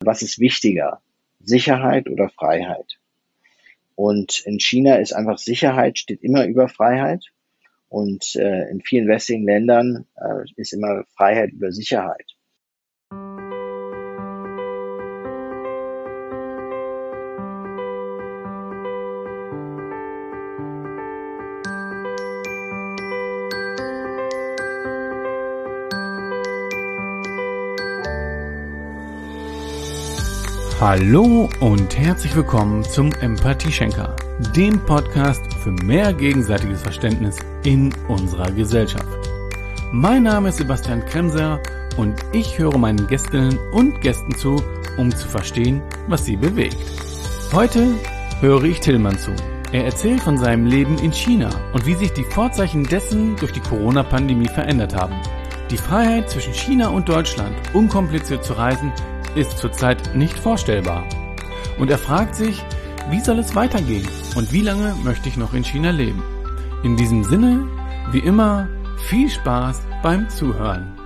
was ist wichtiger, Sicherheit oder Freiheit? Und in China ist einfach Sicherheit steht immer über Freiheit. Und in vielen westlichen Ländern ist immer Freiheit über Sicherheit. Hallo und herzlich willkommen zum Empathieschenker, dem Podcast für mehr gegenseitiges Verständnis in unserer Gesellschaft. Mein Name ist Sebastian Kremser und ich höre meinen Gästinnen und Gästen zu, um zu verstehen, was sie bewegt. Heute höre ich Tillmann zu. Er erzählt von seinem Leben in China und wie sich die Vorzeichen dessen durch die Corona-Pandemie verändert haben. Die Freiheit zwischen China und Deutschland, unkompliziert zu reisen, ist zurzeit nicht vorstellbar. Und er fragt sich, wie soll es weitergehen und wie lange möchte ich noch in China leben? In diesem Sinne, wie immer, viel Spaß beim Zuhören.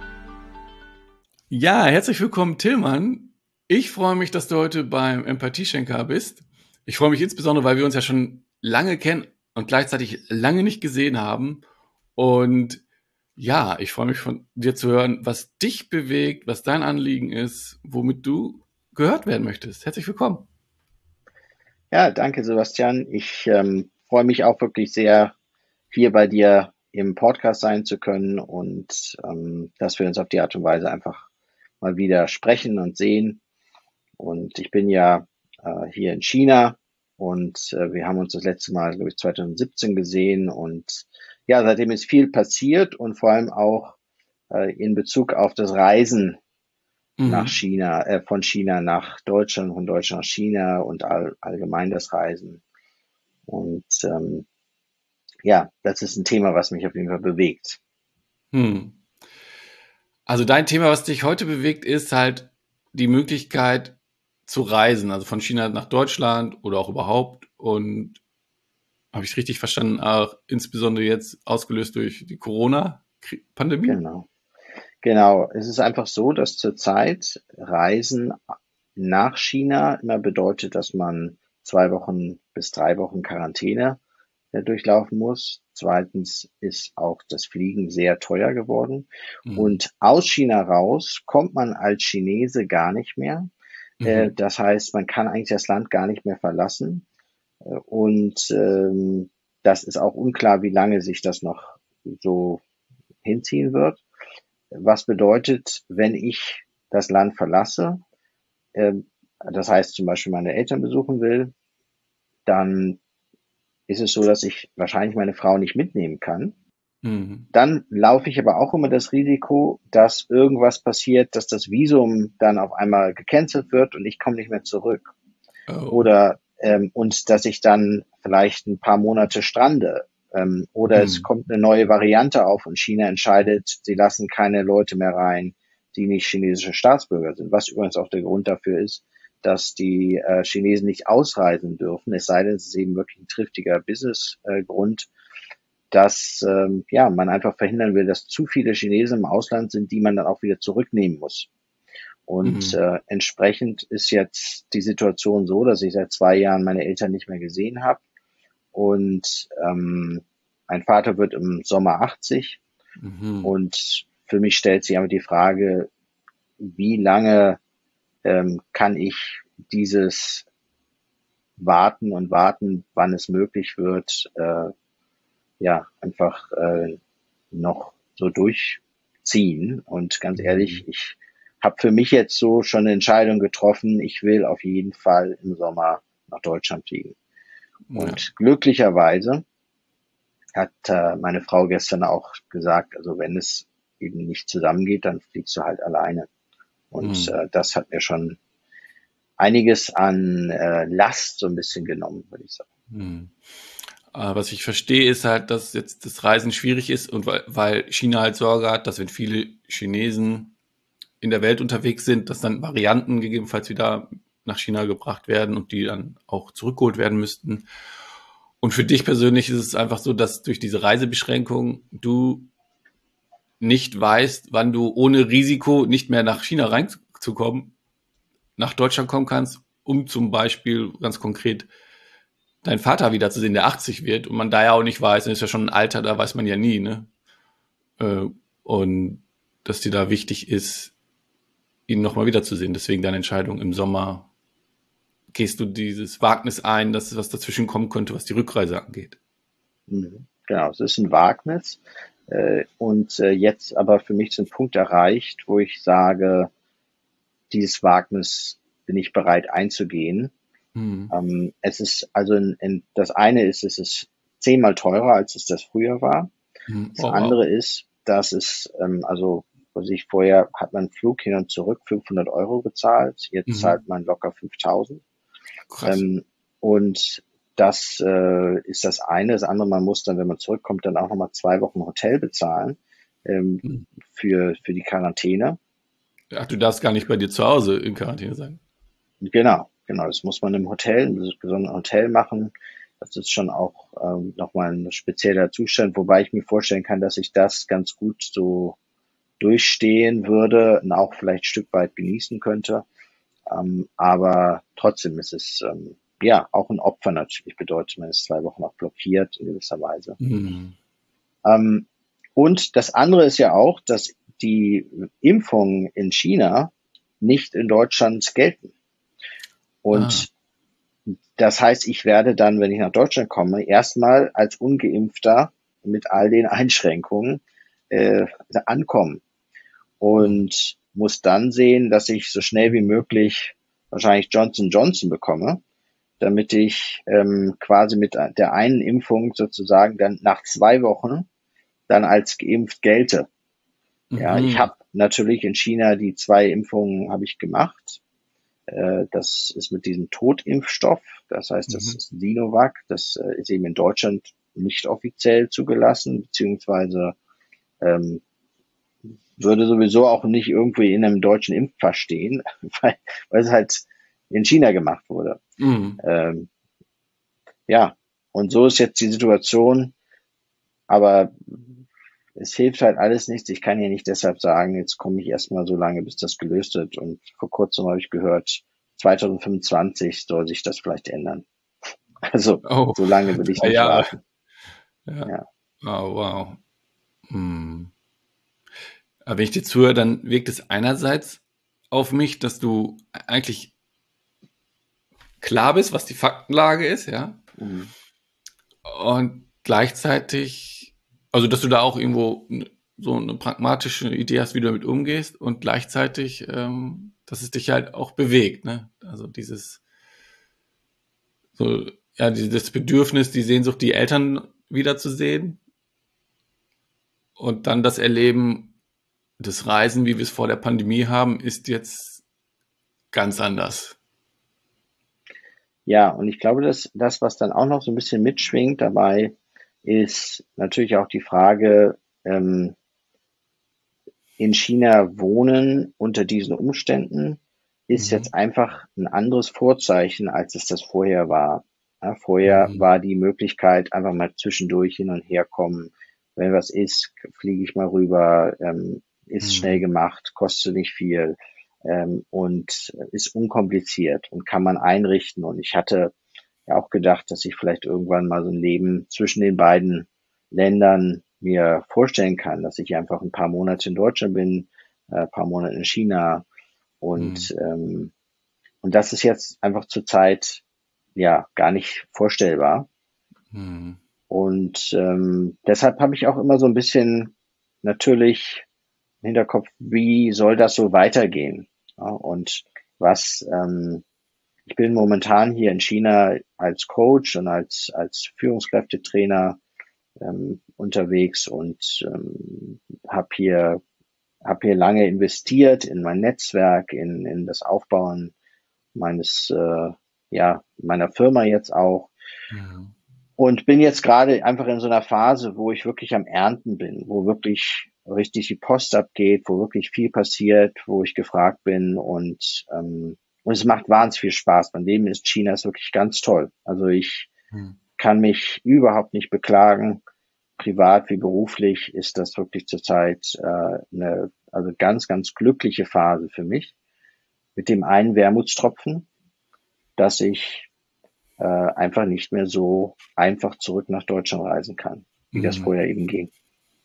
Ja, herzlich willkommen, Tillmann. Ich freue mich, dass du heute beim Empathieschenker bist. Ich freue mich insbesondere, weil wir uns ja schon lange kennen und gleichzeitig lange nicht gesehen haben. Und ja, ich freue mich von dir zu hören, was dich bewegt, was dein Anliegen ist, womit du gehört werden möchtest. Herzlich willkommen. Ja, danke, Sebastian. Ich freue mich auch wirklich sehr, hier bei dir im Podcast sein zu können und dass wir uns auf die Art und Weise einfach mal wieder sprechen und sehen. Und ich bin ja hier in China und wir haben uns das letzte Mal, glaube ich, 2017 gesehen und ja, seitdem ist viel passiert und vor allem auch in Bezug auf das Reisen nach China, von China nach Deutschland, von Deutschland nach China und allgemein das Reisen. Und ja, das ist ein Thema, was mich auf jeden Fall bewegt. Also dein Thema, was dich heute bewegt, ist halt die Möglichkeit zu reisen, also von China nach Deutschland oder auch überhaupt. Und habe ich es richtig verstanden, auch insbesondere jetzt ausgelöst durch die Corona-Pandemie? Genau. Es ist einfach so, dass zurzeit Reisen nach China immer bedeutet, dass man 2 Wochen bis 3 Wochen Quarantäne durchlaufen muss. Zweitens ist auch das Fliegen sehr teuer geworden. Und aus China raus kommt man als Chinese gar nicht mehr. Das heißt, man kann eigentlich das Land gar nicht mehr verlassen. Und das ist auch unklar, wie lange sich das noch so hinziehen wird. Was bedeutet, wenn ich das Land verlasse, das heißt zum Beispiel meine Eltern besuchen will, dann ist es so, dass ich wahrscheinlich meine Frau nicht mitnehmen kann. Dann laufe ich aber auch immer das Risiko, dass irgendwas passiert, dass das Visum dann auf einmal gecancelt wird und ich komme nicht mehr zurück. Oder und dass ich dann vielleicht ein paar Monate strande. Oder es kommt eine neue Variante auf und China entscheidet, sie lassen keine Leute mehr rein, die nicht chinesische Staatsbürger sind. Was übrigens auch der Grund dafür ist, dass die Chinesen nicht ausreisen dürfen, es sei denn, es ist eben wirklich ein triftiger Business-Grund, dass ja man einfach verhindern will, dass zu viele Chinesen im Ausland sind, die man dann auch wieder zurücknehmen muss. Und entsprechend ist jetzt die Situation so, dass ich seit 2 Jahren meine Eltern nicht mehr gesehen habe. Und mein Vater wird im Sommer 80. Und für mich stellt sich aber die Frage, wie lange kann ich dieses warten, wann es möglich wird, ja, einfach noch so durchziehen. Und ganz ehrlich, ich habe für mich jetzt so schon eine Entscheidung getroffen, ich will auf jeden Fall im Sommer nach Deutschland fliegen. Und glücklicherweise hat meine Frau gestern auch gesagt, also wenn es eben nicht zusammengeht, dann fliegst du halt alleine. Und das hat mir schon einiges an Last so ein bisschen genommen, würde ich sagen. Was ich verstehe, ist halt, dass jetzt das Reisen schwierig ist und weil China halt Sorge hat, dass wenn viele Chinesen in der Welt unterwegs sind, dass dann Varianten gegebenenfalls wieder nach China gebracht werden und die dann auch zurückgeholt werden müssten. Und für dich persönlich ist es einfach so, dass durch diese Reisebeschränkung du nicht weißt, wann du ohne Risiko nicht mehr nach China reinzukommen nach Deutschland kommen kannst, um zum Beispiel ganz konkret deinen Vater wiederzusehen, der 80 wird und man da ja auch nicht weiß, ist ja schon ein Alter, da weiß man ja nie, ne? Und dass dir da wichtig ist, ihn nochmal wiederzusehen. Deswegen deine Entscheidung im Sommer, gehst du dieses Wagnis ein, dass was dazwischen kommen könnte, was die Rückreise angeht. Genau, es ist ein Wagnis. Und jetzt aber für mich ist ein Punkt erreicht, wo ich sage, dieses Wagnis bin ich bereit einzugehen. Es ist also das eine ist, es ist 10-mal teurer, als es das früher war. Das Oh, wow. andere ist, dass es, also vorher hat man Flug hin und zurück 500 Euro bezahlt, jetzt zahlt man locker 5.000. Krass. Und das ist das eine. Das andere, man muss dann, wenn man zurückkommt, dann auch nochmal 2 Wochen Hotel bezahlen für die Quarantäne. Ach, du darfst gar nicht bei dir zu Hause in Quarantäne sein. Genau. Das muss man im Hotel, in einem besonderen Hotel machen. Das ist schon auch nochmal ein spezieller Zustand, wobei ich mir vorstellen kann, dass ich das ganz gut so durchstehen würde und auch vielleicht ein Stück weit genießen könnte. Aber trotzdem ist es auch ein Opfer natürlich, bedeutet, man ist 2 Wochen auch blockiert in gewisser Weise. Und das andere ist ja auch, dass die Impfungen in China nicht in Deutschland gelten. Und das heißt, ich werde dann, wenn ich nach Deutschland komme, erstmal als Ungeimpfter mit all den Einschränkungen ankommen und muss dann sehen, dass ich so schnell wie möglich wahrscheinlich Johnson & Johnson bekomme, damit ich quasi mit der einen Impfung sozusagen dann nach 2 Wochen dann als geimpft gelte. Ja, ich habe natürlich in China die 2 Impfungen habe ich gemacht. Das ist mit diesem Totimpfstoff, das heißt, das ist Sinovac, das ist eben in Deutschland nicht offiziell zugelassen, beziehungsweise würde sowieso auch nicht irgendwie in einem deutschen Impfpass stehen, weil es halt in China gemacht wurde. Und so ist jetzt die Situation, aber es hilft halt alles nichts. Ich kann hier nicht deshalb sagen, jetzt komme ich erstmal so lange, bis das gelöst wird. Und vor kurzem habe ich gehört, 2025 soll sich das vielleicht ändern. Also so lange will ich nicht warten. Ja. Oh, wow. Aber wenn ich dir zuhöre, dann wirkt es einerseits auf mich, dass du eigentlich klar bist, was die Faktenlage ist, ja. Und gleichzeitig, also dass du da auch irgendwo so eine pragmatische Idee hast, wie du damit umgehst und gleichzeitig, dass es dich halt auch bewegt, ne? Also dieses Bedürfnis, die Sehnsucht, die Eltern wiederzusehen und dann das Erleben, das Reisen, wie wir es vor der Pandemie haben, ist jetzt ganz anders. Ja, und ich glaube, dass das, was dann auch noch so ein bisschen mitschwingt dabei, ist natürlich auch die Frage, in China wohnen unter diesen Umständen ist jetzt einfach ein anderes Vorzeichen, als es das vorher war. Ja, vorher war die Möglichkeit, einfach mal zwischendurch hin und her kommen. Wenn was ist, fliege ich mal rüber, ist schnell gemacht, kostet nicht viel und ist unkompliziert und kann man einrichten. Und ich hatte ja auch gedacht, dass ich vielleicht irgendwann mal so ein Leben zwischen den beiden Ländern mir vorstellen kann, dass ich einfach ein paar Monate in Deutschland bin, ein paar Monate in China und das ist jetzt einfach zurzeit ja gar nicht vorstellbar. Und deshalb habe ich auch immer so ein bisschen natürlich im Hinterkopf, wie soll das so weitergehen? Ja, und ich bin momentan hier in China als Coach und als Führungskräftetrainer unterwegs und habe hier lange investiert in mein Netzwerk, in das Aufbauen meiner Firma jetzt auch. Und bin jetzt gerade einfach in so einer Phase, wo ich wirklich am Ernten bin, wo wirklich richtig die Post abgeht, wo wirklich viel passiert, wo ich gefragt bin und es macht wahnsinnig viel Spaß. Mein Leben in China ist wirklich ganz toll. Also ich kann mich überhaupt nicht beklagen. Privat wie beruflich ist das wirklich zurzeit eine ganz, ganz glückliche Phase für mich. mit dem einen Wermutstropfen, dass ich einfach nicht mehr so einfach zurück nach Deutschland reisen kann, wie das Mhm. vorher eben ging.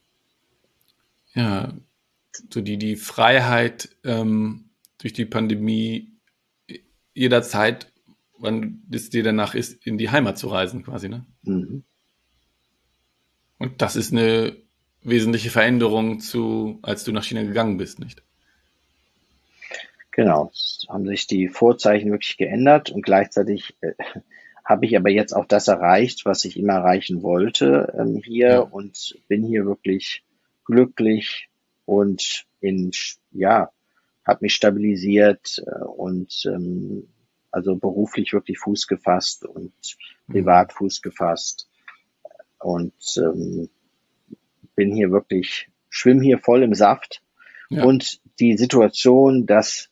Ja, so die Freiheit durch die Pandemie jederzeit, wann es dir danach ist, in die Heimat zu reisen, quasi, ne? Mhm. Und das ist eine wesentliche Veränderung zu, als du nach China gegangen bist, nicht? Genau, es haben sich die Vorzeichen wirklich geändert und gleichzeitig habe ich aber jetzt auch das erreicht, was ich immer erreichen wollte Ja. hier und bin hier wirklich glücklich und ja, habe mich stabilisiert und also beruflich wirklich Fuß gefasst und Mhm. privat Fuß gefasst und bin hier wirklich, schwimme hier voll im Saft Ja. und die Situation, dass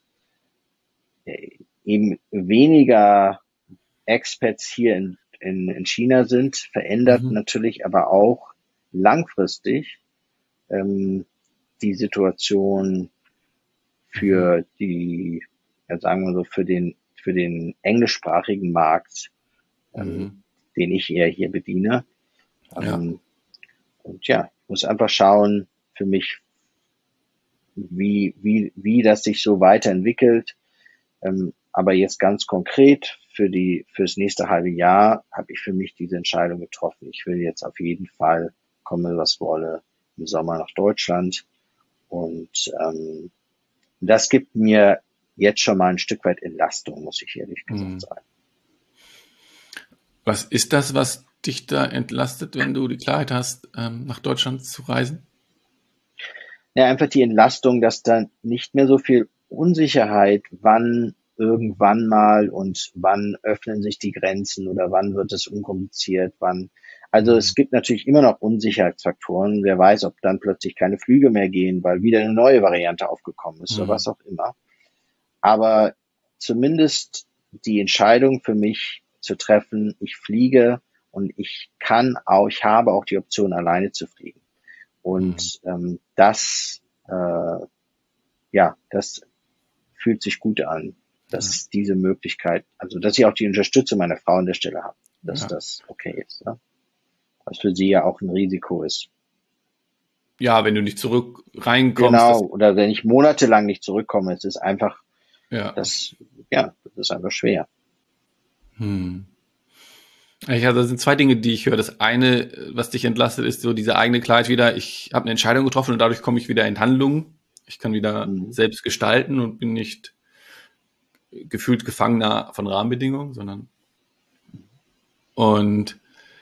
eben weniger Expats hier in China sind, verändert Mhm. natürlich aber auch langfristig ähm, die Situation Mhm. für die, ja, sagen wir so, für den englischsprachigen Markt, ähm, Mhm. den ich eher hier bediene. Ja. Ähm, und ja, ich muss einfach schauen für mich, wie das sich so weiterentwickelt. Aber jetzt ganz konkret fürs nächste halbe Jahr habe ich für mich diese Entscheidung getroffen. Ich will jetzt auf jeden Fall, komme was wolle, im Sommer nach Deutschland. Und das gibt mir jetzt schon mal ein Stück weit Entlastung, muss ich ehrlich gesagt Mhm. sagen. Was ist das, was dich da entlastet, wenn du die Klarheit hast, nach Deutschland zu reisen? Ja, einfach die Entlastung, dass dann nicht mehr so viel Unsicherheit, wann irgendwann mal und wann öffnen sich die Grenzen oder wann wird es unkompliziert, wann. Also es Mhm. gibt natürlich immer noch Unsicherheitsfaktoren. Wer weiß, ob dann plötzlich keine Flüge mehr gehen, weil wieder eine neue Variante aufgekommen ist oder Mhm. was auch immer. Aber zumindest die Entscheidung für mich zu treffen, ich fliege und ich habe auch die Option, alleine zu fliegen. Mhm. Und ja, das fühlt sich gut an, Ja. dass diese Möglichkeit, also dass ich auch die Unterstützung meiner Frau an der Stelle habe, dass Ja. das okay ist. Ne? Was für sie ja auch ein Risiko ist. Ja, wenn du nicht zurück reinkommst, Genau, das, oder wenn ich monatelang nicht zurückkomme, es ist einfach, ja. das ist einfach schwer. Hm. Ja, das sind zwei Dinge, die ich höre. Das eine, was dich entlastet, ist so diese eigene Klarheit wieder. Ich habe eine Entscheidung getroffen und dadurch komme ich wieder in Handlung. Ich kann wieder Mhm. selbst gestalten und bin nicht gefühlt Gefangener von Rahmenbedingungen, sondern und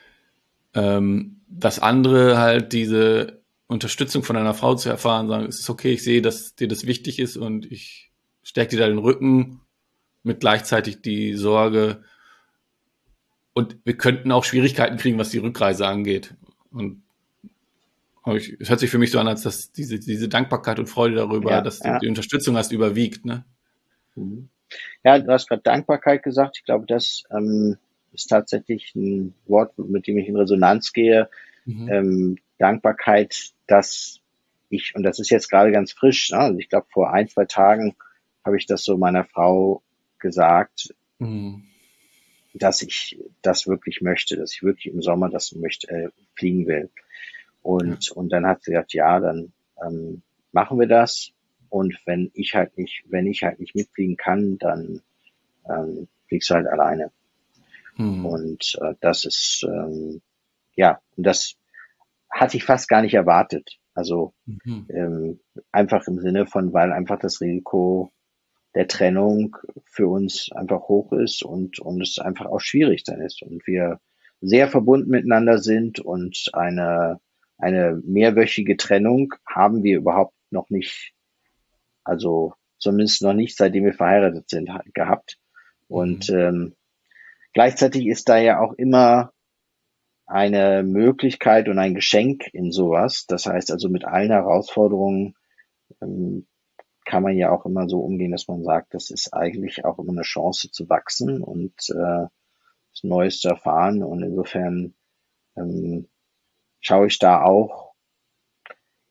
das andere halt diese Unterstützung von einer Frau zu erfahren, sagen, es ist okay, ich sehe, dass dir das wichtig ist und ich stärke dir da den Rücken mit gleichzeitig die Sorge, und wir könnten auch Schwierigkeiten kriegen, was die Rückreise angeht. Und es hört sich für mich so an, als dass diese Dankbarkeit und Freude darüber, Ja, dass du ja. die Unterstützung hast, überwiegt. Ne? Mhm. Ja, du hast gerade Dankbarkeit gesagt. Ich glaube, das ist tatsächlich ein Wort, mit dem ich in Resonanz gehe. Mhm. Dankbarkeit, dass und das ist jetzt gerade ganz frisch, ne? Also ich glaube, vor ein, zwei Tagen habe ich das so meiner Frau gesagt, Mhm. dass ich das wirklich möchte, dass ich wirklich im Sommer das möchte, fliegen will. Ja. Und dann hat sie gesagt, ja, dann machen wir das. Und wenn ich halt nicht mitfliegen kann, dann fliegst du halt alleine. Mhm. Und das ist ja, und das hatte ich fast gar nicht erwartet. Also Mhm. ähm, einfach im Sinne von, weil einfach das Risiko der Trennung für uns einfach hoch ist und es einfach auch schwierig dann ist und wir sehr verbunden miteinander sind und eine mehrwöchige Trennung haben wir überhaupt noch nicht, also zumindest noch nicht, seitdem wir verheiratet sind, gehabt. Und Mhm. gleichzeitig ist da ja auch immer eine Möglichkeit und ein Geschenk in sowas. Das heißt also mit allen Herausforderungen ähm, kann man ja auch immer so umgehen, dass man sagt, das ist eigentlich auch immer eine Chance zu wachsen und Neues zu erfahren. Und insofern ähm, schaue ich da auch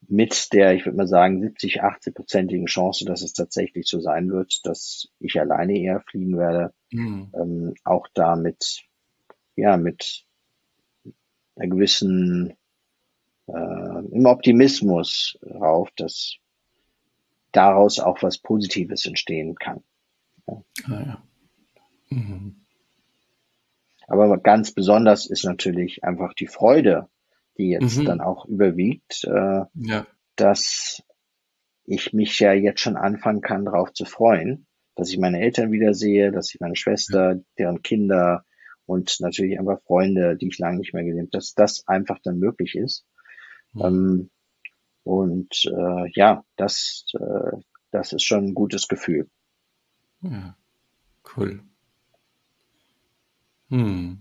mit der, ich würde mal sagen, 70-80-prozentigen Chance, dass es tatsächlich so sein wird, dass ich alleine eher fliegen werde, Mhm. auch da mit einer gewissen im Optimismus rauf, dass daraus auch was Positives entstehen kann. Ja. Ah, ja. Mhm. Aber ganz besonders ist natürlich einfach die Freude, die jetzt dann Mhm. auch überwiegt, Ja. dass ich mich ja jetzt schon anfangen kann, darauf zu freuen, dass ich meine Eltern wiedersehe, dass ich meine Ja. Schwester, deren Kinder und natürlich einfach Freunde, die ich lange nicht mehr gesehen habe, dass das einfach dann möglich ist. Mhm. Ähm, und ja, das ist schon ein gutes Gefühl. Ja. Cool. Mhm.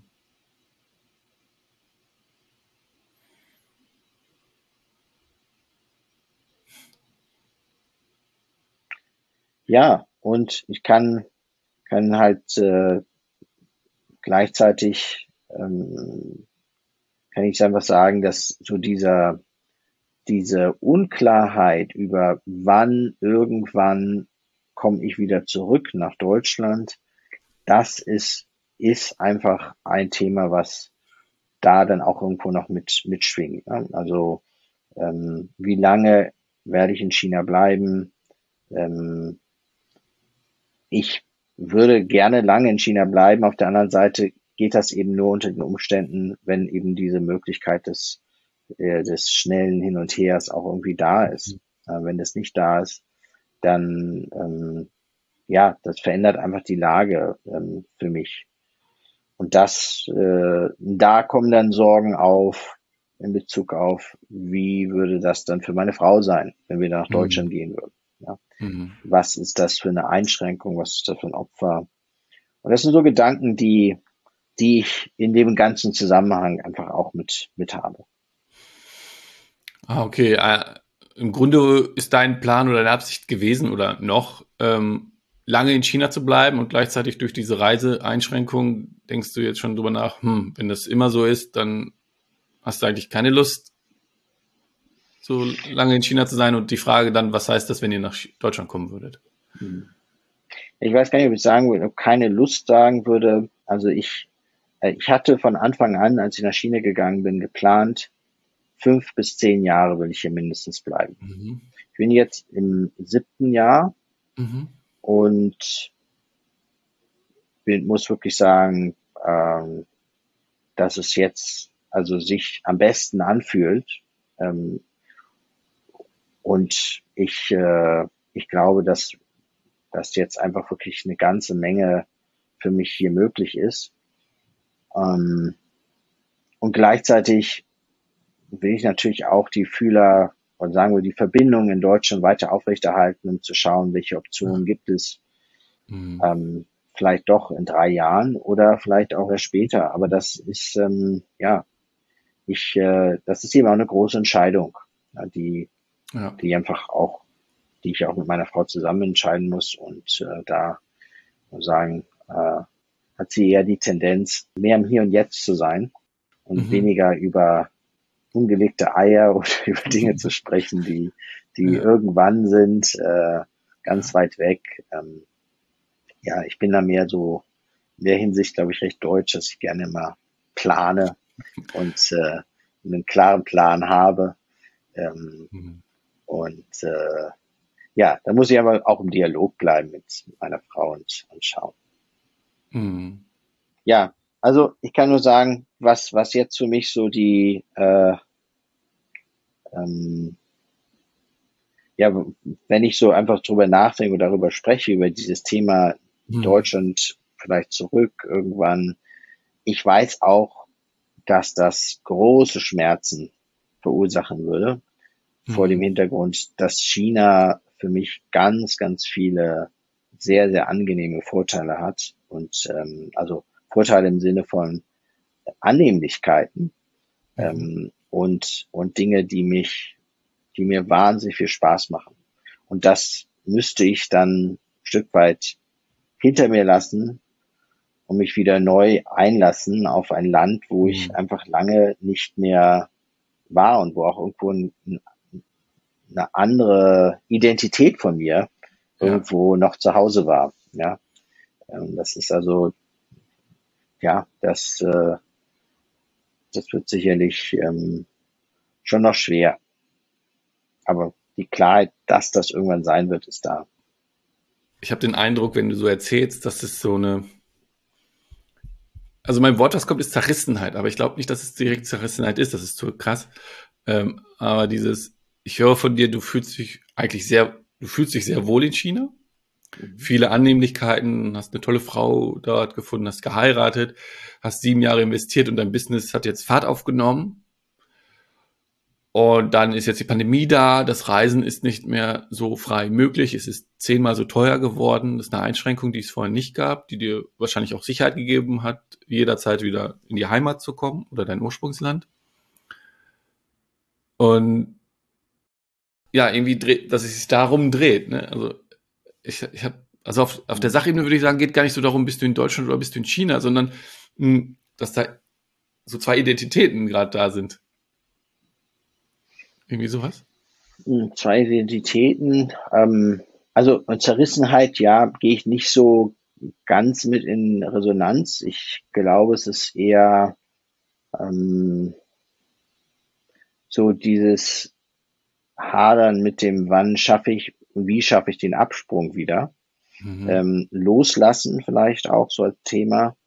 Ja, und ich kann halt gleichzeitig kann ich einfach sagen, dass so diese Unklarheit über wann irgendwann komme ich wieder zurück nach Deutschland, das ist einfach ein Thema, was da dann auch irgendwo noch mitschwingt. Ne? Also wie lange werde ich in China bleiben? Ähm, Ich würde gerne lange in China bleiben. Auf der anderen Seite geht das eben nur unter den Umständen, wenn eben diese Möglichkeit des schnellen Hin und Hers auch irgendwie da ist. Wenn das nicht da ist, dann ja, das verändert einfach die Lage für mich. Und da kommen dann Sorgen auf in Bezug auf, wie würde das dann für meine Frau sein, wenn wir nach Mhm. Deutschland gehen würden. Ja? Mhm. Was ist das für eine Einschränkung? Was ist das für ein Opfer? Und das sind so Gedanken, die ich in dem ganzen Zusammenhang einfach auch mit habe. Ah, okay. Im Grunde ist dein Plan oder deine Absicht gewesen oder noch, lange in China zu bleiben und gleichzeitig durch diese Reiseeinschränkungen denkst du jetzt schon drüber nach, wenn das immer so ist, dann hast du eigentlich keine Lust, so lange in China zu sein und die Frage dann, was heißt das, wenn ihr nach Deutschland kommen würdet? Hm. Ich weiß gar nicht, ob ich sagen würde, ob keine Lust sagen würde. Also ich hatte von Anfang an, als ich nach China gegangen bin, geplant, 5 bis 10 Jahre will ich hier mindestens bleiben. Mhm. Ich bin jetzt im 7. Jahr Mhm. und muss wirklich sagen, dass es jetzt also sich am besten anfühlt. Ähm, und ich glaube, dass jetzt einfach wirklich eine ganze Menge für mich hier möglich ist. Ähm, und gleichzeitig will ich natürlich auch die Fühler und sagen wir die Verbindung in Deutschland weiter aufrechterhalten, um zu schauen, welche Optionen gibt es, Mhm. ähm, vielleicht doch in 3 Jahren oder vielleicht auch erst später. Aber das ist ja, das ist eben auch eine große Entscheidung, ja, Ja. die einfach auch, die ich auch mit meiner Frau zusammen entscheiden muss. Und da muss sagen, hat sie eher die Tendenz, mehr im Hier und Jetzt zu sein und Mhm. weniger über ungelegte Eier oder über Dinge zu sprechen, die Ja. irgendwann sind, ganz Ja. weit weg. Ja, ich bin da mehr so in der Hinsicht, glaube ich, recht deutsch, dass ich gerne immer plane und einen klaren Plan habe. Ähm, Mhm. und ja, da muss ich aber auch im Dialog bleiben mit meiner Frau und schauen. Mhm. Ja, also ich kann nur sagen, was jetzt für mich so ähm, ja, wenn ich so einfach drüber nachdenke und darüber spreche, über dieses Thema Mhm. Deutschland vielleicht zurück irgendwann, ich weiß auch, dass das große Schmerzen verursachen würde, vor dem Mhm. Hintergrund, dass China für mich ganz, ganz viele sehr, sehr angenehme Vorteile hat und also Vorteile im Sinne von Annehmlichkeiten Mhm. und Dinge, die mir wahnsinnig viel Spaß machen. Und das müsste ich dann ein Stück weit hinter mir lassen und mich wieder neu einlassen auf ein Land, wo ich Mhm. einfach lange nicht mehr war und wo auch irgendwo eine andere Identität von mir irgendwo noch zu Hause war. Ja, das ist also, ja, das wird sicherlich schon noch schwer. Aber die Klarheit, dass das irgendwann sein wird, ist da. Ich habe den Eindruck, wenn du so erzählst, dass es so eine, also mein Wort, das kommt, ist Zerrissenheit, aber ich glaube nicht, dass es direkt Zerrissenheit ist, das ist zu krass. Aber ich höre von dir, du fühlst dich sehr wohl in China. Viele Annehmlichkeiten, hast eine tolle Frau dort gefunden, hast geheiratet, hast 7 Jahre investiert und dein Business hat jetzt Fahrt aufgenommen. Und dann ist jetzt die Pandemie da, das Reisen ist nicht mehr so frei möglich, es ist 10-mal so teuer geworden, das ist eine Einschränkung, die es vorher nicht gab, die dir wahrscheinlich auch Sicherheit gegeben hat, jederzeit wieder in die Heimat zu kommen oder dein Ursprungsland. Und ja, irgendwie dass es sich darum dreht. Ne? Also also auf der Sachebene würde ich sagen, geht gar nicht so darum, bist du in Deutschland oder bist du in China, sondern dass da so zwei Identitäten gerade da sind. Irgendwie sowas? Zwei Identitäten. Also Zerrissenheit, ja, gehe ich nicht so ganz mit in Resonanz. Ich glaube, es ist eher so dieses Hadern mit dem, wann schaffe ich und wie schaffe ich den Absprung wieder. Loslassen vielleicht auch so als Thema.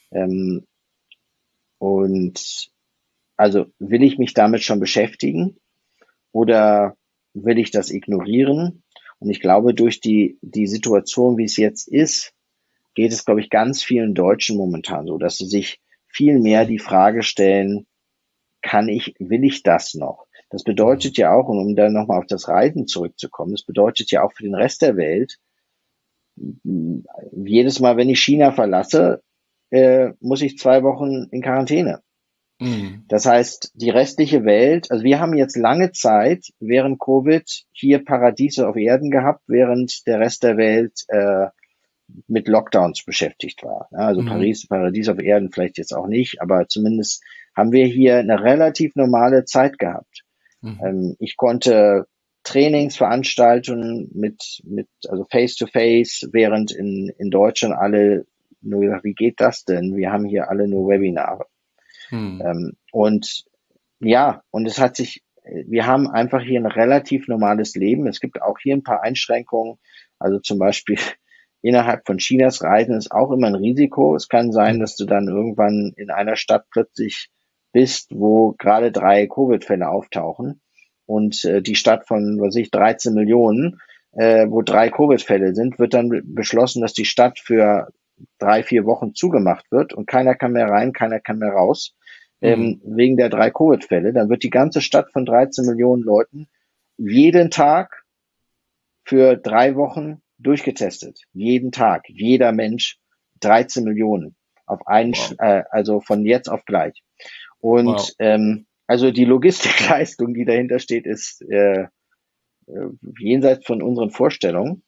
Und also will ich mich damit schon beschäftigen oder will ich das ignorieren? Und ich glaube, durch die Situation, wie es jetzt ist, geht es, glaube ich, ganz vielen Deutschen momentan so, dass sie sich viel mehr die Frage stellen, will ich das noch? Das bedeutet ja auch, und um dann nochmal auf das Reisen zurückzukommen, das bedeutet ja auch für den Rest der Welt, jedes Mal, wenn ich China verlasse, muss ich 2 Wochen in Quarantäne. Das heißt, die restliche Welt, also wir haben jetzt lange Zeit während Covid hier Paradiese auf Erden gehabt, während der Rest der Welt mit Lockdowns beschäftigt war. Also Paradies auf Erden vielleicht jetzt auch nicht, aber zumindest haben wir hier eine relativ normale Zeit gehabt. Ich konnte Trainingsveranstaltungen also Face-to-Face, während in Deutschland alle nur, wie geht das denn? Wir haben hier alle nur Webinare. Und ja, und wir haben einfach hier ein relativ normales Leben. Es gibt auch hier ein paar Einschränkungen. Also zum Beispiel innerhalb von Chinas Reisen ist auch immer ein Risiko. Es kann sein, dass du dann irgendwann in einer Stadt plötzlich bist, wo gerade 3 Covid-Fälle auftauchen. Und die Stadt von, 13 Millionen, wo 3 Covid-Fälle sind, wird dann beschlossen, dass die Stadt für 3-4 Wochen zugemacht wird und keiner kann mehr rein, keiner kann mehr raus, wegen der 3 Covid-Fälle. Dann wird die ganze Stadt von 13 Millionen Leuten jeden Tag für 3 Wochen durchgetestet. Jeden Tag, jeder Mensch, 13 Millionen auf einen, also von jetzt auf gleich. Und also die Logistikleistung, die dahinter steht, ist jenseits von unseren Vorstellungen.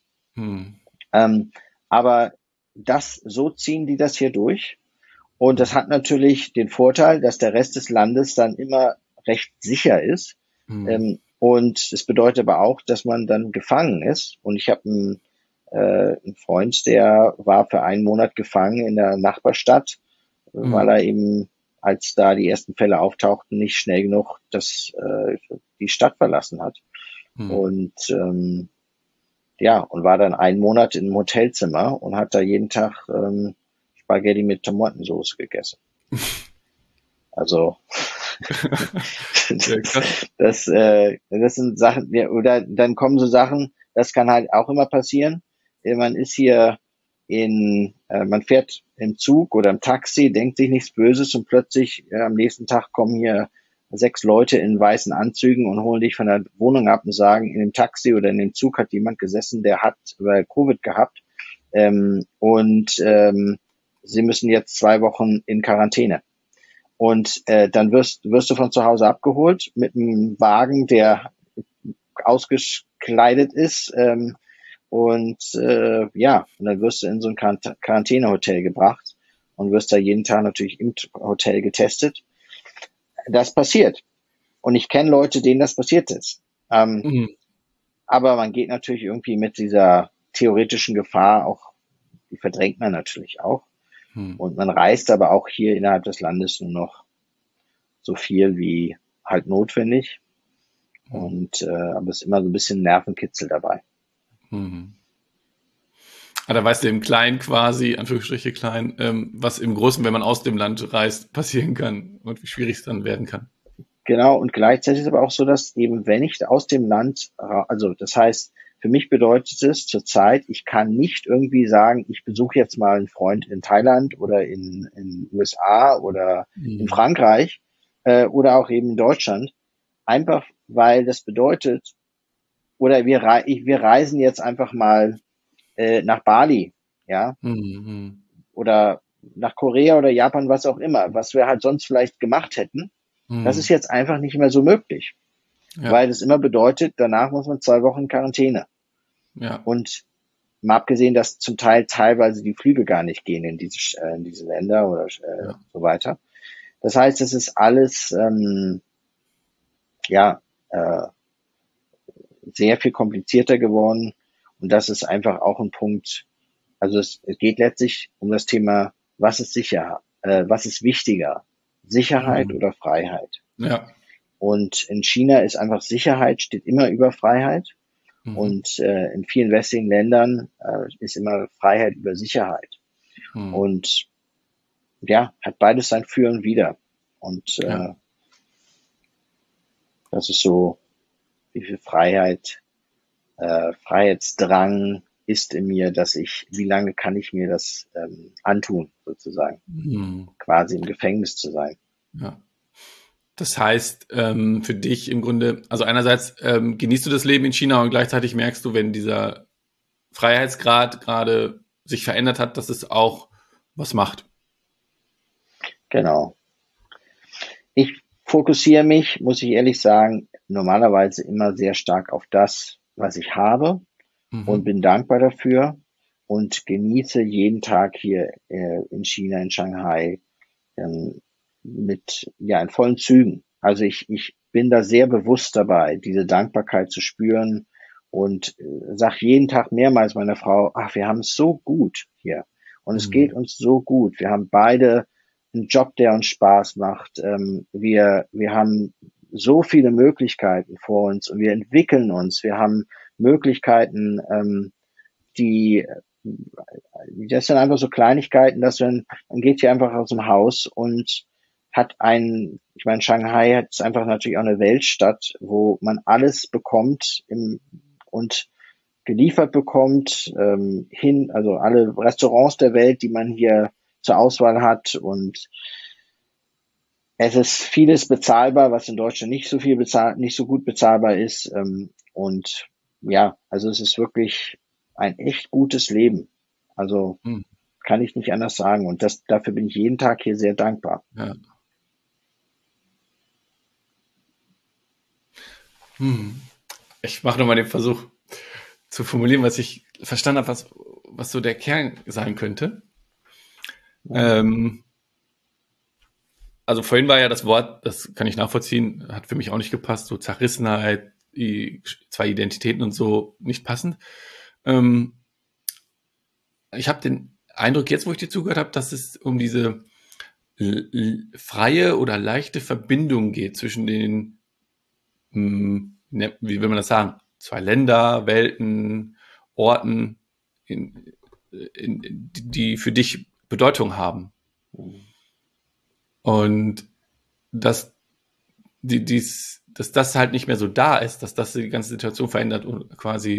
Aber so ziehen die das hier durch. Und das hat natürlich den Vorteil, dass der Rest des Landes dann immer recht sicher ist. Und es bedeutet aber auch, dass man dann gefangen ist. Und ich habe einen Freund, der war für 1 Monat gefangen in der Nachbarstadt, weil er eben, als da die ersten Fälle auftauchten, nicht schnell genug die Stadt verlassen hat. Und und war dann 1 Monat in einem Hotelzimmer und hat da jeden Tag Spaghetti mit Tomatensauce gegessen. Also das sind Sachen, oder dann kommen so Sachen, das kann halt auch immer passieren. Man ist hier man fährt im Zug oder im Taxi, denkt sich nichts Böses und plötzlich am nächsten Tag kommen hier 6 Leute in weißen Anzügen und holen dich von der Wohnung ab und sagen, in dem Taxi oder in dem Zug hat jemand gesessen, der hat Covid gehabt sie müssen jetzt 2 Wochen in Quarantäne. Und dann wirst du von zu Hause abgeholt mit einem Wagen, der ausgekleidet ist und dann wirst du in so ein Quarantänehotel gebracht und wirst da jeden Tag natürlich im Hotel getestet. Das passiert. Und ich kenne Leute, denen das passiert ist. Aber man geht natürlich irgendwie mit dieser theoretischen Gefahr auch, die verdrängt man natürlich auch. Hm. Und man reist aber auch hier innerhalb des Landes nur noch so viel wie halt notwendig. Und aber es ist immer so ein bisschen Nervenkitzel dabei. Mhm. Aber da weißt du im Kleinen quasi, Anführungsstriche klein, was im Großen, wenn man aus dem Land reist, passieren kann und wie schwierig es dann werden kann. Genau, und gleichzeitig ist aber auch so, dass eben, wenn ich aus dem Land, also das heißt, für mich bedeutet es zurzeit, ich kann nicht irgendwie sagen, ich besuche jetzt mal einen Freund in Thailand oder in USA oder in Mhm. Frankreich oder auch eben in Deutschland, einfach weil das bedeutet, oder wir reisen jetzt einfach mal nach Bali, ja, Mhm. oder nach Korea oder Japan, was auch immer, was wir halt sonst vielleicht gemacht hätten. Das ist Mhm. jetzt einfach nicht mehr so möglich, Ja, weil das immer bedeutet, danach muss man 2 Wochen in Quarantäne. ja. Und mal abgesehen, dass zum Teil teilweise die Flüge gar nicht gehen in diese Länder oder Ja. so weiter. Das heißt, es ist alles ja äh, sehr viel komplizierter geworden. Und das ist einfach auch ein Punkt. Also es geht letztlich um das Thema, was ist sicher, was ist wichtiger, Sicherheit Mhm. oder Freiheit? Ja. Und in China ist einfach Sicherheit steht immer über Freiheit. Mhm. Und in vielen westlichen Ländern ist immer Freiheit über Sicherheit. Mhm. Und ja, hat beides sein Für und Wider. Und Ja. das ist so, wie viel Freiheit, Freiheitsdrang ist in mir, dass wie lange kann ich mir das antun, sozusagen, Mhm. quasi im Gefängnis zu sein. Ja. Das heißt, für dich im Grunde, also einerseits genießt du das Leben in China und gleichzeitig merkst du, wenn dieser Freiheitsgrad gerade sich verändert hat, dass es auch was macht. Genau. Ich fokussiere mich, muss ich ehrlich sagen, normalerweise immer sehr stark auf das, was ich habe und Mhm. bin dankbar dafür und genieße jeden Tag hier in China, in Shanghai, ähm, in vollen Zügen. Also ich bin da sehr bewusst dabei, diese Dankbarkeit zu spüren und sag jeden Tag mehrmals meiner Frau, ach, wir haben es so gut hier und es geht Mhm. uns so gut. Wir haben beide einen Job, der uns Spaß macht. Wir haben so viele Möglichkeiten vor uns und wir entwickeln uns. Wir haben Möglichkeiten, die das sind einfach so Kleinigkeiten, dass man geht hier einfach aus dem Haus und ich meine, Shanghai ist einfach natürlich auch eine Weltstadt, wo man alles bekommt und geliefert bekommt, also alle Restaurants der Welt, die man hier zur Auswahl hat und es ist vieles bezahlbar, was in Deutschland nicht so gut bezahlbar ist. Und ja, also es ist wirklich ein echt gutes Leben. Also Mhm. kann ich nicht anders sagen. Und dafür bin ich jeden Tag hier sehr dankbar. Ja. Mhm. Ich mache nochmal den Versuch zu formulieren, was ich verstanden habe, was so der Kern sein könnte. Ja, Ähm, also vorhin war ja das Wort, das kann ich nachvollziehen, hat für mich auch nicht gepasst, so Zerrissenheit, die zwei Identitäten und so nicht passend. Ähm, ich habe den Eindruck jetzt, wo ich dir zugehört habe, dass es um diese freie oder leichte Verbindung geht zwischen den, wie will man das sagen, zwei Länder, Welten, Orten, die für dich Bedeutung haben. Und dass dass das halt nicht mehr so da ist, dass das die ganze Situation verändert und quasi,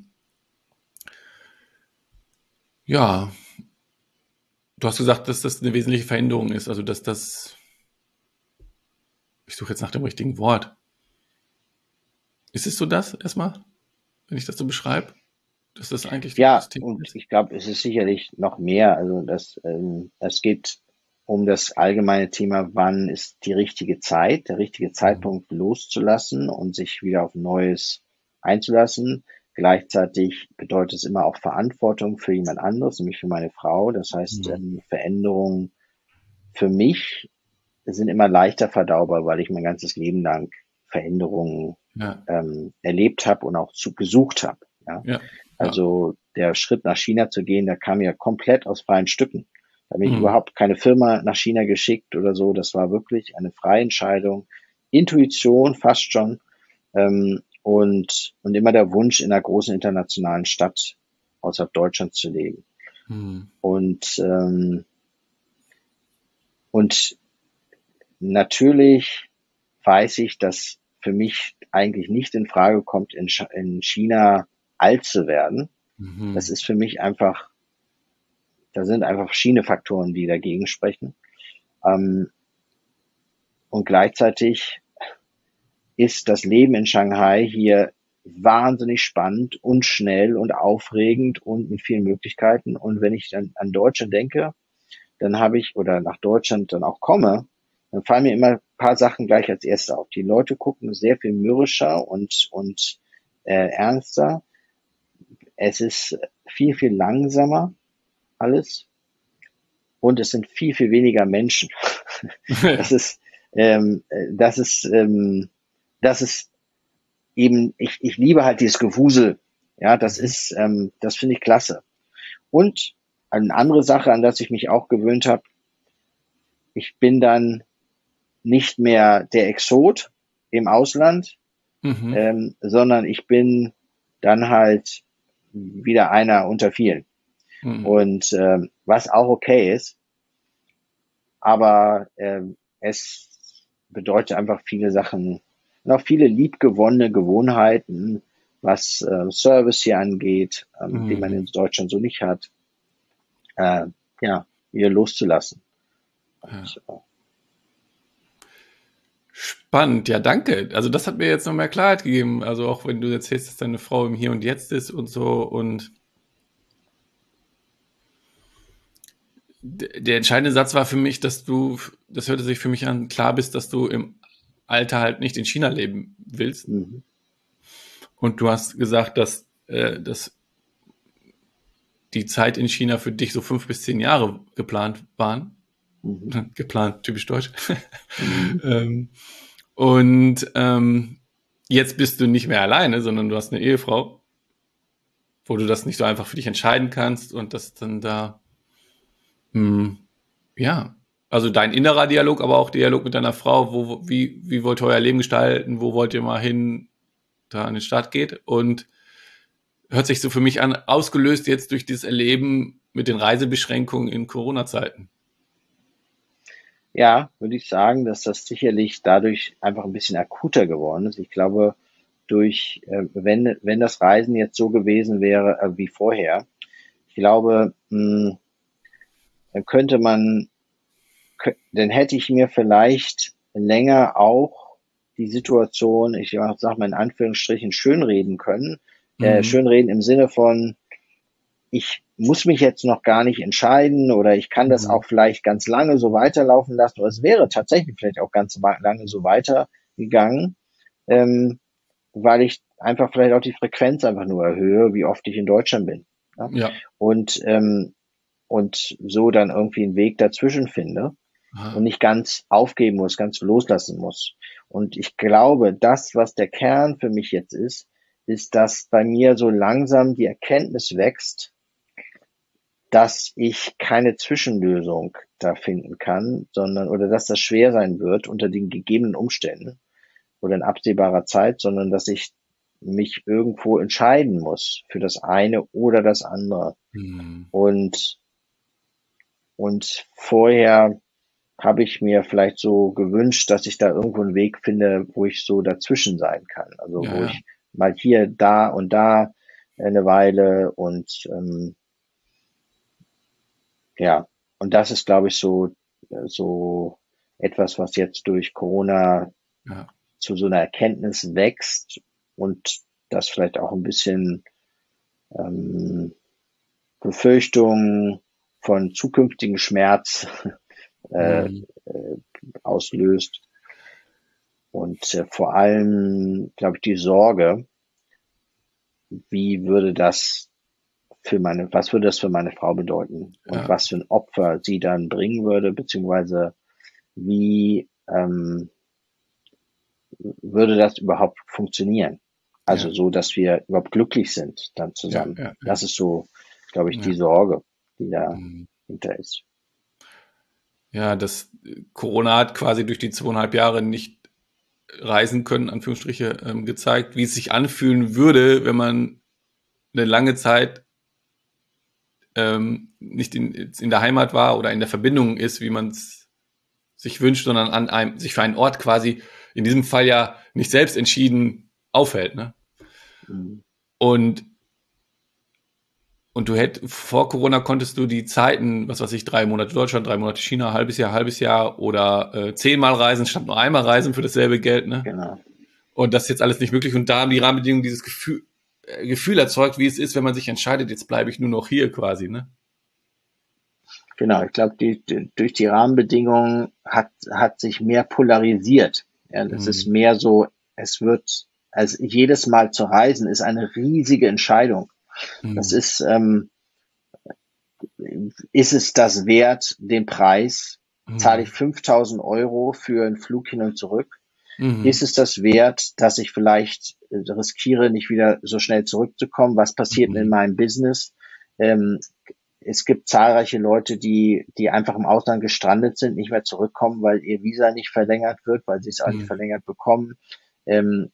ja, du hast gesagt, dass das eine wesentliche Veränderung ist, also dass das, ich suche jetzt nach dem richtigen Wort. Ist es so das erstmal, wenn ich das so beschreibe, dass das eigentlich ja, das Thema und ist? ich glaube, es ist sicherlich noch mehr. Also es geht um das allgemeine Thema, wann ist die richtige Zeit, der richtige Mhm. Zeitpunkt loszulassen und sich wieder auf Neues einzulassen. Gleichzeitig bedeutet es immer auch Verantwortung für jemand anderes, nämlich für meine Frau. Das heißt, Mhm. Veränderungen für mich sind immer leichter verdaubar, weil ich mein ganzes Leben lang Veränderungen Ja. erlebt habe und auch gesucht habe. Ja? Ja. Also der Schritt nach China zu gehen, der kam ja komplett aus freien Stücken. Da habe ich Mhm. überhaupt keine Firma nach China geschickt oder so. Das war wirklich eine freie Entscheidung, Intuition fast schon, und immer der Wunsch, in einer großen internationalen Stadt außerhalb Deutschlands zu leben. Mhm. Und natürlich weiß ich, dass für mich eigentlich nicht in Frage kommt, in China alt zu werden. Mhm. Das ist für mich einfach, da sind einfach verschiedene Faktoren, die dagegen sprechen. Und gleichzeitig ist das Leben in Shanghai hier wahnsinnig spannend und schnell und aufregend und mit vielen Möglichkeiten. Und wenn ich dann an Deutschland denke, dann habe ich, oder nach Deutschland dann auch komme, dann fallen mir immer ein paar Sachen gleich als erstes auf. Die Leute gucken sehr viel mürrischer und ernster. Es ist viel, viel langsamer alles und es sind viel, viel weniger Menschen. Das ist, das ist, das ist eben, ich liebe halt dieses Gewusel. Ja, das ist, das finde ich klasse. Und eine andere Sache, an das ich mich auch gewöhnt habe, ich bin dann nicht mehr der Exot im Ausland, Mhm. sondern ich bin dann halt wieder einer unter vielen. Mhm. Und was auch okay ist, aber es bedeutet einfach viele Sachen und auch viele liebgewonnene Gewohnheiten, was Service hier angeht, den man in Mhm. Deutschland so nicht hat, äh, ja, wieder loszulassen. Ja. Und, Spannend, ja, danke. Also das hat mir jetzt noch mehr Klarheit gegeben. Also auch wenn du erzählst, dass deine Frau im Hier und Jetzt ist und so. Und der entscheidende Satz war für mich, dass du, das hörte sich für mich an, klar bist, dass du im Alter halt nicht in China leben willst. mhm, Und du hast gesagt, dass die Zeit in China für dich so 5 bis 10 Jahre geplant waren. mhm, Geplant, typisch deutsch. mhm, ähm, und jetzt bist du nicht mehr alleine, sondern du hast eine Ehefrau, wo du das nicht so einfach für dich entscheiden kannst und das dann da, hm, ja, also dein innerer Dialog, aber auch Dialog mit deiner Frau, wie wollt ihr euer Leben gestalten, wo wollt ihr mal hin, da an den Start geht und hört sich so für mich an, ausgelöst jetzt durch dieses Erleben mit den Reisebeschränkungen in Corona-Zeiten. ja, würde ich sagen, dass das sicherlich dadurch einfach ein bisschen akuter geworden ist. Ich glaube, wenn das Reisen jetzt so gewesen wäre wie vorher, ich glaube, dann dann hätte ich mir vielleicht länger auch die Situation, ich sag mal in Anführungsstrichen, schönreden können. Mhm. Schönreden im Sinne von, ich muss mich jetzt noch gar nicht entscheiden oder ich kann das Mhm. auch vielleicht ganz lange so weiterlaufen lassen oder es wäre tatsächlich vielleicht auch ganz lange so weitergegangen, ähm, weil ich einfach vielleicht auch die Frequenz einfach nur erhöhe, wie oft ich in Deutschland bin. Ja? Ja. Und, und so dann irgendwie einen Weg dazwischen finde und Aha. nicht ganz aufgeben muss, ganz loslassen muss. Und ich glaube, das, was der Kern für mich jetzt ist, dass bei mir so langsam die Erkenntnis wächst, dass ich keine Zwischenlösung da finden kann, oder dass das schwer sein wird unter den gegebenen Umständen oder in absehbarer Zeit, sondern dass ich mich irgendwo entscheiden muss für das eine oder das andere. Mhm. Und, vorher habe ich mir vielleicht so gewünscht, dass ich da irgendwo einen Weg finde, wo ich so dazwischen sein kann. Also Ja, wo ja. ich mal hier, da und da eine Weile und ja, und das ist, glaube ich, so etwas, was jetzt durch Corona Ja. zu so einer Erkenntnis wächst und das vielleicht auch ein bisschen ähm, Befürchtungen von zukünftigen Schmerz äh, Mhm. auslöst. Und vor allem, glaube ich, die Sorge, was würde das für meine Frau bedeuten? Und Ja. was für ein Opfer sie dann bringen würde, beziehungsweise wie, würde das überhaupt funktionieren? Also Ja, so, dass wir überhaupt glücklich sind dann ja, zusammen. ja, ja. Das ist so, glaube ich, die Ja, Sorge, die da mhm. hinter ist. Ja, das Corona hat quasi durch die 2,5 Jahre nicht reisen können, Anführungsstriche, gezeigt, wie es sich anfühlen würde, wenn man eine lange Zeit nicht in der Heimat war oder in der Verbindung ist, wie man es sich wünscht, sondern sich für einen Ort quasi, in diesem Fall ja nicht selbst entschieden aufhält. Ne? Mhm. Und, und vor Corona konntest du die Zeiten, was weiß ich, 3 Monate Deutschland, 3 Monate China, halbes Jahr oder 10-mal reisen statt nur einmal reisen für dasselbe Geld. Ne? Genau. Und das ist jetzt alles nicht möglich. Und da haben die Rahmenbedingungen dieses Gefühl erzeugt, wie es ist, wenn man sich entscheidet, jetzt bleibe ich nur noch hier quasi. Ne? Genau, ich glaube, durch die Rahmenbedingungen hat sich mehr polarisiert. Ja, es ist Mhm. mehr so, es wird, also jedes Mal zu reisen ist eine riesige Entscheidung. Das Mhm. ist es das wert, den Preis? Zahle ich Mhm. 5.000 € für einen Flug hin und zurück? Ist Mhm. es das wert, dass ich vielleicht riskiere, nicht wieder so schnell zurückzukommen? Was passiert in Mhm. meinem Business? Ähm, Es gibt zahlreiche Leute, die einfach im Ausland gestrandet sind, nicht mehr zurückkommen, weil ihr Visa nicht verlängert wird, weil sie es auch nicht Mhm. verlängert bekommen. Ähm,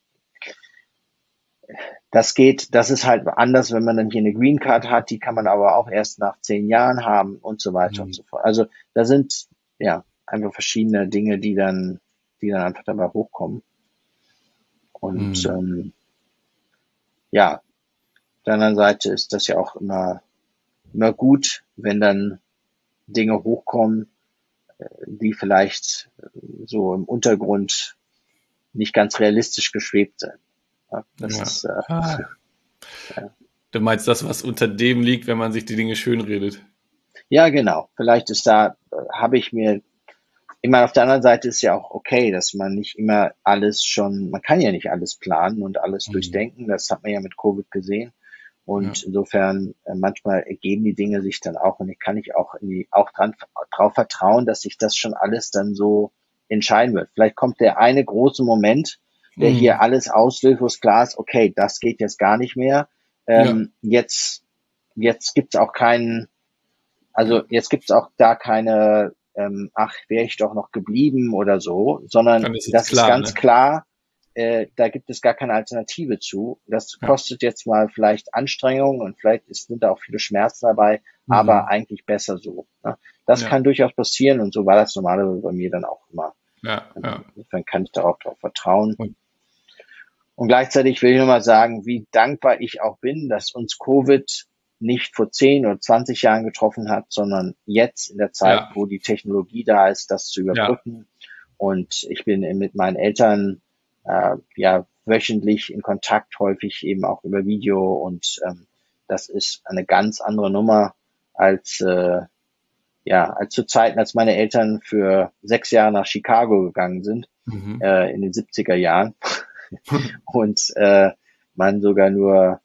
das ist halt anders, wenn man dann hier eine Green Card hat, die kann man aber auch erst nach 10 Jahren haben und so weiter und Mhm. so fort. Also da sind ja einfach verschiedene Dinge, die dann einfach dabei hochkommen. Und Mhm. ja, auf der anderen Seite ist das ja auch immer gut, wenn dann Dinge hochkommen, die vielleicht so im Untergrund nicht ganz realistisch geschwebt sind. Ja, das Ja. ist, Ah, du meinst das, was unter dem liegt, wenn man sich die Dinge schönredet. ja genau. Vielleicht habe ich mir, ich meine, auf der anderen Seite ist ja auch okay, dass man nicht immer alles schon, man kann ja nicht alles planen und alles Mhm. durchdenken. Das hat man ja mit Covid gesehen. Ja. Und insofern, manchmal ergeben die Dinge sich dann auch und ich kann nicht auch drauf vertrauen, dass sich das schon alles dann so entscheiden wird. Vielleicht kommt der eine große Moment, der hier Mhm. alles auslöst, wo es klar ist, okay, das geht jetzt gar nicht mehr. Ja. Jetzt gibt's auch keinen, also Ja. jetzt gibt's auch da keine, ach, wäre ich doch noch geblieben oder so, sondern Dann ist es das ist klar, ganz ne? klar, da gibt es gar keine Alternative zu. Das Ja. kostet jetzt mal vielleicht Anstrengung und vielleicht sind da auch viele Schmerzen dabei, aber Mhm. eigentlich besser so. Ne? Das Ja. kann durchaus passieren und so war das normalerweise bei mir dann auch immer. Ja. Ja. Insofern kann ich darauf vertrauen. Und, Und gleichzeitig will ich nur mal sagen, wie dankbar ich auch bin, dass uns Covid nicht vor 10 oder 20 Jahren getroffen hat, sondern jetzt in der Zeit, ja. wo die Technologie da ist, das zu Ja. überbrücken. Und ich bin mit meinen Eltern ja wöchentlich in Kontakt, häufig eben auch über Video. Und das ist eine ganz andere Nummer als als zu Zeiten, als meine Eltern für 6 Jahre nach Chicago gegangen sind Mhm. in den 70er Jahren und man sogar nur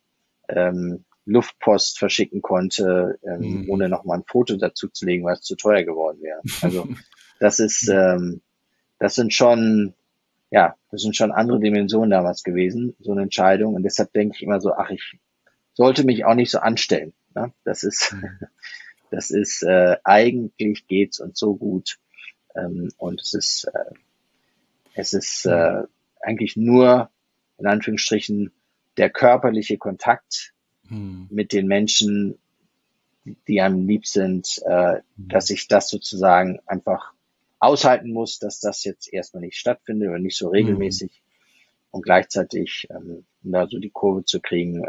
Luftpost verschicken konnte, Mhm. ohne nochmal ein Foto dazu zu legen, weil es zu teuer geworden wäre. Also das ist, Ja. das sind schon, das sind schon andere Dimensionen damals gewesen, so eine Entscheidung. Und deshalb denke ich immer so, ach, ich sollte mich auch nicht so anstellen. Ne? Mhm. Das ist, eigentlich geht's uns so gut. Und es ist Mhm. eigentlich nur, in Anführungsstrichen, der körperliche Kontakt Mhm. mit den Menschen, die einem lieb sind, Mhm. dass ich das sozusagen einfach aushalten muss, dass das jetzt erstmal nicht stattfindet oder nicht so Mhm. regelmäßig und gleichzeitig, um da so die Kurve zu kriegen,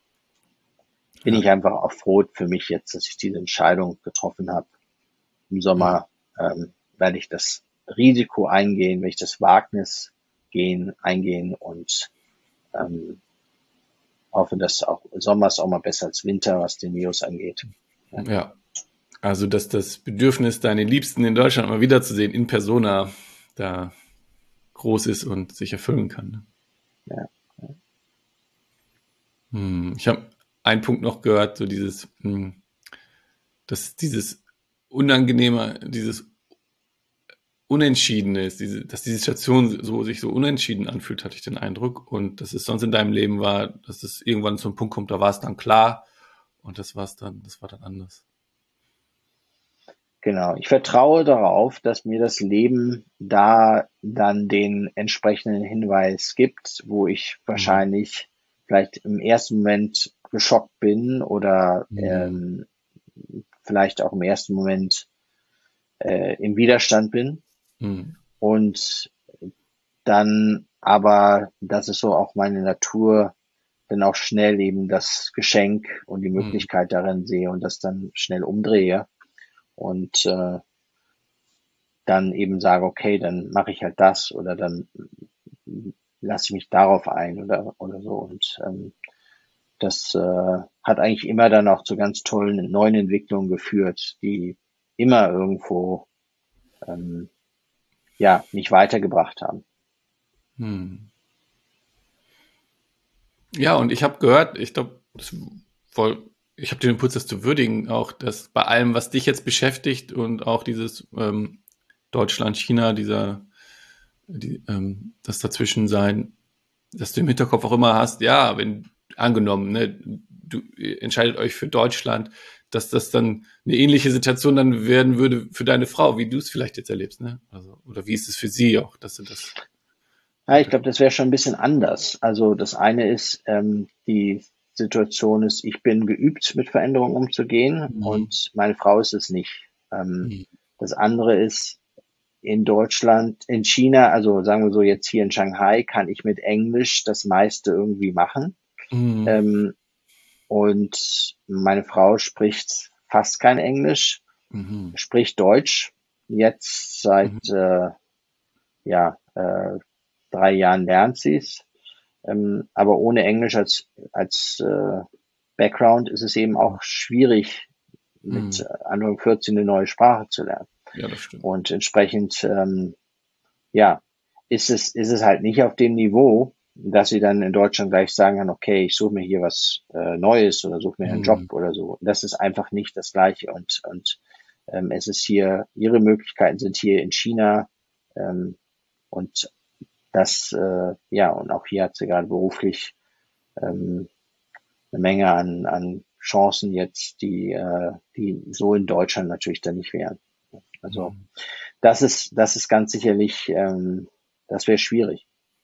bin Ja. ich einfach auch froh für mich jetzt, dass ich diese Entscheidung getroffen habe. Im Ja. Sommer werde ich das Risiko eingehen, werde ich das Wagnis eingehen und ähm, hoffe, dass auch Sommer ist auch mal besser als Winter, was den Virus angeht. Ja, Ja. Also, dass das Bedürfnis, deine Liebsten in Deutschland mal wiederzusehen, in persona, da groß ist und sich erfüllen kann. Ne? ja. Ich habe einen Punkt noch gehört, so dass dieses Unangenehme, dieses Unentschiedene ist, dass die Situation sich so unentschieden anfühlt, hatte ich den Eindruck. Und dass es sonst in deinem Leben war, dass es irgendwann zu einem Punkt kommt, da war es dann klar und das war dann anders. Genau. Ich vertraue darauf, dass mir das Leben da dann den entsprechenden Hinweis gibt, wo ich wahrscheinlich vielleicht im ersten Moment geschockt bin oder vielleicht auch im ersten Moment im Widerstand bin. Und dann aber, das ist so auch meine Natur, dann auch schnell eben das Geschenk und die Möglichkeit darin sehe und das dann schnell umdrehe und dann eben sage, okay, dann mache ich halt das oder dann lasse ich mich darauf ein oder so. Und das hat eigentlich immer dann auch zu ganz tollen neuen Entwicklungen geführt, die immer irgendwo mich weitergebracht haben. Ja, und ich habe gehört, ich glaube, ich habe den Impuls, das zu würdigen, auch dass bei allem, was dich jetzt beschäftigt und auch dieses Deutschland, China, das Dazwischensein, dass du im Hinterkopf auch immer hast, ja, wenn angenommen, ne, du entscheidet euch für Deutschland, dass das dann eine ähnliche Situation dann werden würde für deine Frau, wie du es vielleicht jetzt erlebst, ne? Also, oder wie ist es für sie auch, dass du das? Ja, ich glaube, das wäre schon ein bisschen anders. Also das eine ist, die Situation ist, ich bin geübt, mit Veränderungen umzugehen und meine Frau ist es nicht. Das andere ist, in Deutschland, in China, also sagen wir so jetzt hier in Shanghai, kann ich mit Englisch das meiste irgendwie machen. Und meine Frau spricht fast kein Englisch, spricht Deutsch. Jetzt seit 3 Jahren lernt sie es. Aber ohne Englisch als Background ist es eben auch schwierig, mit Anfang 14 eine neue Sprache zu lernen. Ja, das stimmt. Und entsprechend ist es halt nicht auf dem Niveau, dass sie dann in Deutschland gleich sagen kann, okay, ich suche mir hier was Neues oder suche mir einen Job oder so. Das ist einfach nicht das Gleiche. Und es ist hier, ihre Möglichkeiten sind hier in China und das, und auch hier hat sie gerade beruflich eine Menge an Chancen jetzt, die so in Deutschland natürlich dann nicht wären. Also das ist ganz sicherlich, das wäre schwierig.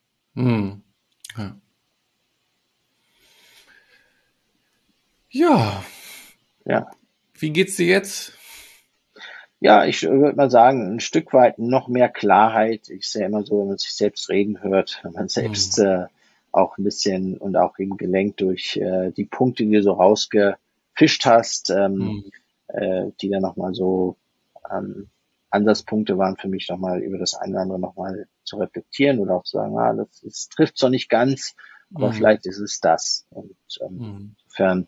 Ja. Ja. Wie geht's dir jetzt? Ja, ich würde mal sagen, ein Stück weit noch mehr Klarheit. Ich sehe immer so, wenn man sich selbst reden hört, wenn man selbst auch ein bisschen und auch eben gelenkt durch die Punkte, die du so rausgefischt hast, die dann nochmal so Ansatzpunkte waren für mich, nochmal über das eine oder andere nochmal zu reflektieren oder auch zu sagen, das trifft zwar nicht ganz, aber vielleicht ist es das. Und insofern,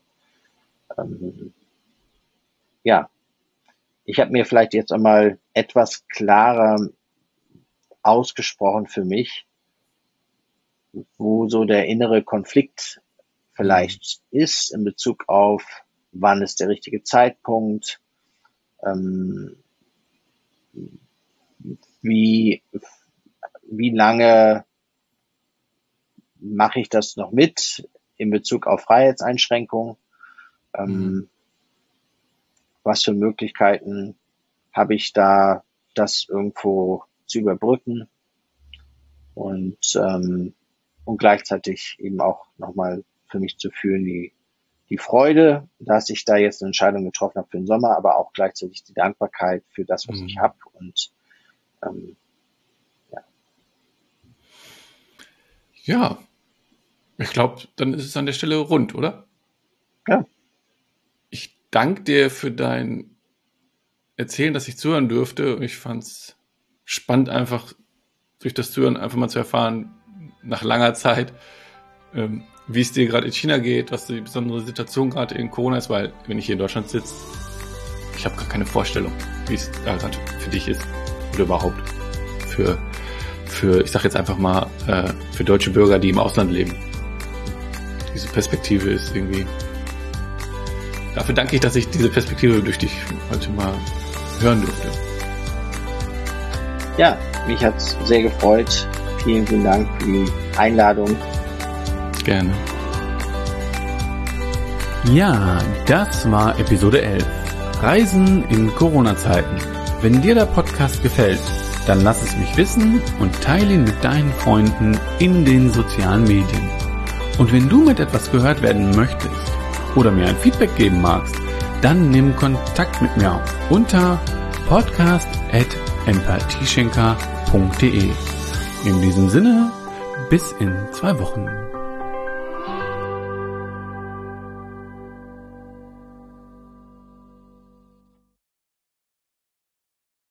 ich habe mir vielleicht jetzt einmal etwas klarer ausgesprochen für mich, wo so der innere Konflikt vielleicht ist in Bezug auf, wann ist der richtige Zeitpunkt, wie lange mache ich das noch mit in Bezug auf Freiheitseinschränkungen, was für Möglichkeiten habe ich da, das irgendwo zu überbrücken und gleichzeitig eben auch nochmal für mich zu fühlen, die Freude, dass ich da jetzt eine Entscheidung getroffen habe für den Sommer, aber auch gleichzeitig die Dankbarkeit für das, was ich habe. Und ja, ich glaube, dann ist es an der Stelle rund, oder? Ja. Ich danke dir für dein Erzählen, dass ich zuhören durfte. Ich fand es spannend, einfach durch das Zuhören einfach mal zu erfahren, nach langer Zeit, wie es dir gerade in China geht, was die besondere Situation gerade in Corona ist, weil wenn ich hier in Deutschland sitze, ich habe gar keine Vorstellung, wie es da gerade für dich ist oder überhaupt für ich sag jetzt einfach mal, für deutsche Bürger, die im Ausland leben. Diese Perspektive ist irgendwie, dafür danke ich, dass ich diese Perspektive durch dich heute mal hören durfte. Ja, mich hat's sehr gefreut. Vielen, vielen Dank für die Einladung. Gerne. Ja, das war Episode 11. Reisen in Corona-Zeiten. Wenn dir der Podcast gefällt, dann lass es mich wissen und teile ihn mit deinen Freunden in den sozialen Medien. Und wenn du mit etwas gehört werden möchtest oder mir ein Feedback geben magst, dann nimm Kontakt mit mir auf unter podcast@empathieschenker.de. In diesem Sinne, bis in 2 Wochen.